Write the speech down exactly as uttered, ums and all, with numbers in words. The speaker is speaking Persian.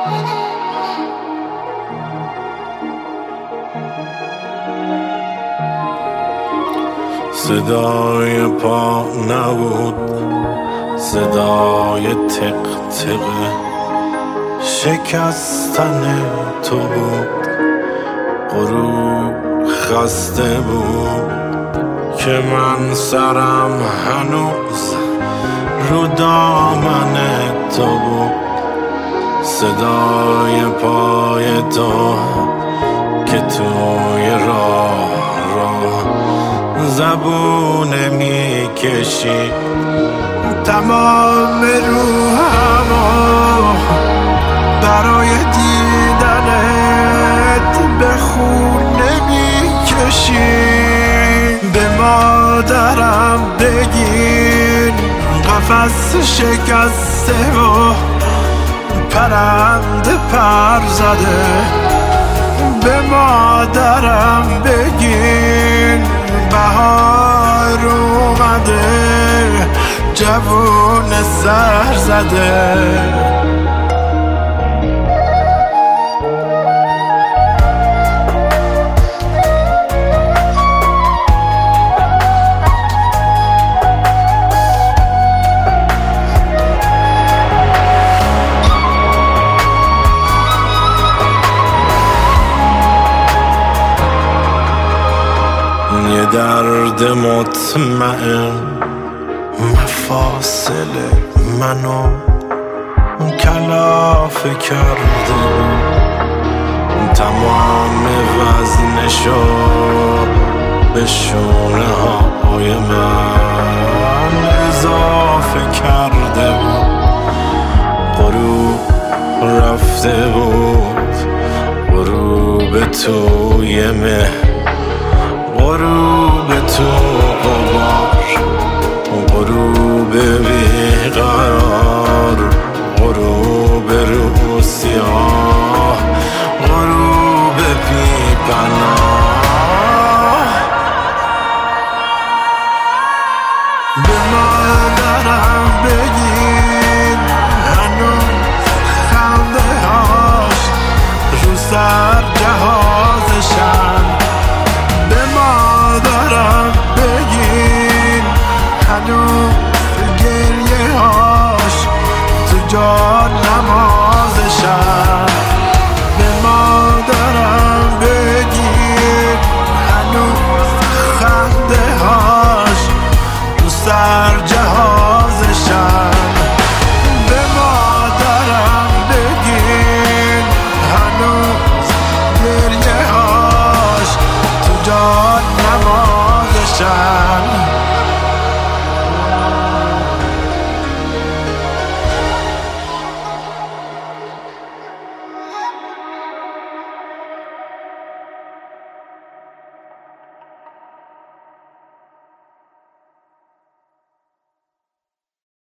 صدای پا نبود، صدای تق تق شکستن تو بود. غروب خسته بود که من سرم هنوز رو دامن تو بود. صدای پای تو که توی راه راه زبونه می کشی، تمام روحمو برای دیدنت به خونه می کشی. به مادرم بگین قفس شکسته و پرنده پر زده. به مادرم بگین بهار اومده، جوون سر زده. یه درد مطمئن مفاصل منو کلافه کرده بود. تمام وزنشو به شونه های من اضافه کرده بود. غروب رفته بود، غروب توی مه، غروب تو غبار، غروب بیقرار، غروب رو سیاه، غروب بی پناه. به مادرم بگین هنوز خنده هاش رو سر جهازشن. به مادرم بگین هنوز گریه هاش تو جان نمازشن. به مادرم بگین هنوز خنده هاش تو سر جهازشن. به مادرم بگین هنوز گریه هاش تو جان نمازشن.